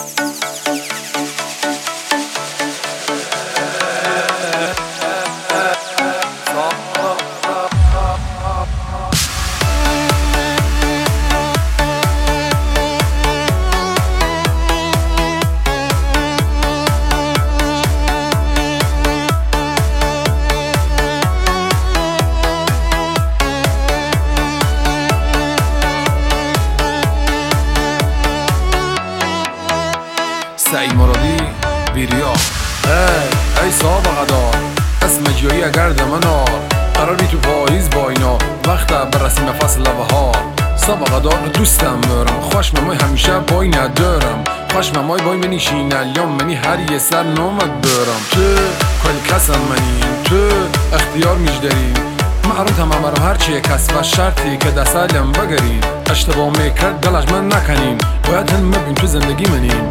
سعید مرادی ویریا. ای سابقه دار اسم جایی اگر دمنار قراری تو پاییز با اینا وقت برسیم فصل بهار. سابقه دار دوستم برم خوش ممای همیشه بای ندارم خوش ممای بای منی شینالیام منی هر یه سر نامد برم تو کل کسم منی تو اختیار میجدرین معرون تمام رو هرچی کس و شرطی که دستالم بگرین اشتباه میکرد دلش من نکنین باید هم مبین تو زندگی منین.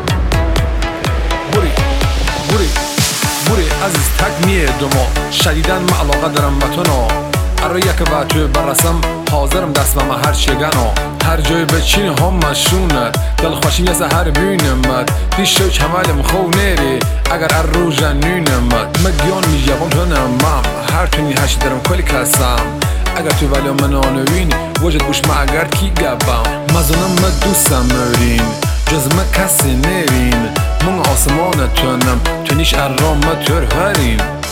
بوری عزیز تک میه دوما شدیدن من علاقه دارم به تو نا ارو یک و تو برسم حاضرم دست به هر چگنا هر جای بچین هم مشونت دل خوشیم یه هر بینمت پیش شو کمالم خو نیری اگر ار رو جنونمت مگیان میجبان تو نمم هر تونی هشت درم کلی کسم اگر تو ولی من آنوین وجد گوش ما اگر کی گبم مزونم ما دوستم مرین جز ما کسی نیرین من آسمان تونم تو نیش ارام ما تر هرین.